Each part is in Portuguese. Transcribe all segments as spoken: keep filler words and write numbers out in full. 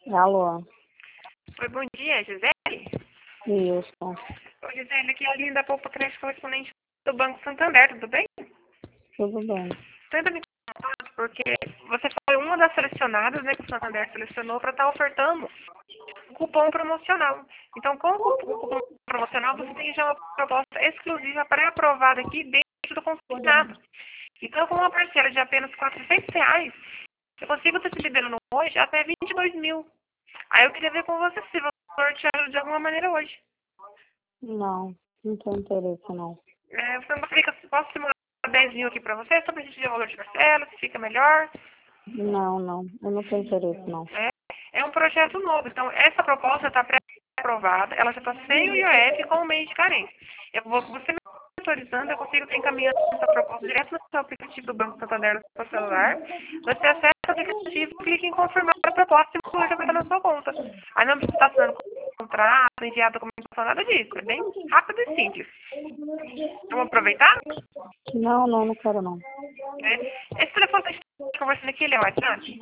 Alô, Oi, bom dia, Gisele. isso, Oi, Gisele, aqui é a Linda Poupa Crédito Correspondente do Banco Santander, tudo bem? tudo bem. Tenta me contar, porque você foi uma das selecionadas, né, que o Santander selecionou para estar ofertando um cupom promocional. Então, com o cupom o cupom promocional, você tem já uma proposta exclusiva pré-aprovada aqui dentro do consignado. Então, com uma parcela de apenas quatrocentos reais, eu consigo estar te liberando hoje até vinte e dois mil. Aí eu queria ver com você se você te ajuda de alguma maneira hoje. Não, não tenho interesse, não. É, você não fica, posso simular dez mil aqui pra você, só pra gente ver o valor de parcela, se fica melhor. Não, não, eu não tenho interesse, não. É, é um projeto novo, então essa proposta está pré-aprovada, ela já está sem o I O F com o mês de carência. Eu vou, você me autorizando, eu consigo estar encaminhando essa proposta direto no seu aplicativo do Banco Santander no seu celular. Você acessa o aplicativo, clica em confirmar a proposta e o valor já vai estar na sua conta. Aí não precisa estar assinando contrato, enviar documentação, nada disso. É bem rápido e simples. Vamos aproveitar? Não, não, não quero, não. É. Esse telefone que a gente está conversando aqui, ele é o WhatsApp?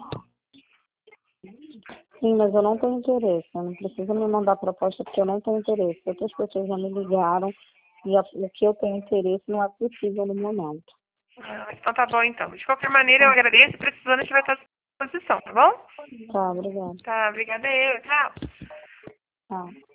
Sim, mas eu não tenho interesse. Eu não precisa me mandar proposta porque eu não tenho interesse. Outras pessoas já me ligaram e a- o que eu tenho interesse não é possível no momento. Ah, então tá bom, então. De qualquer maneira, eu agradeço. Precisando, a gente vai estar à disposição, tá bom? Tá, obrigada. Tá, obrigada eu. Tchau. Tá.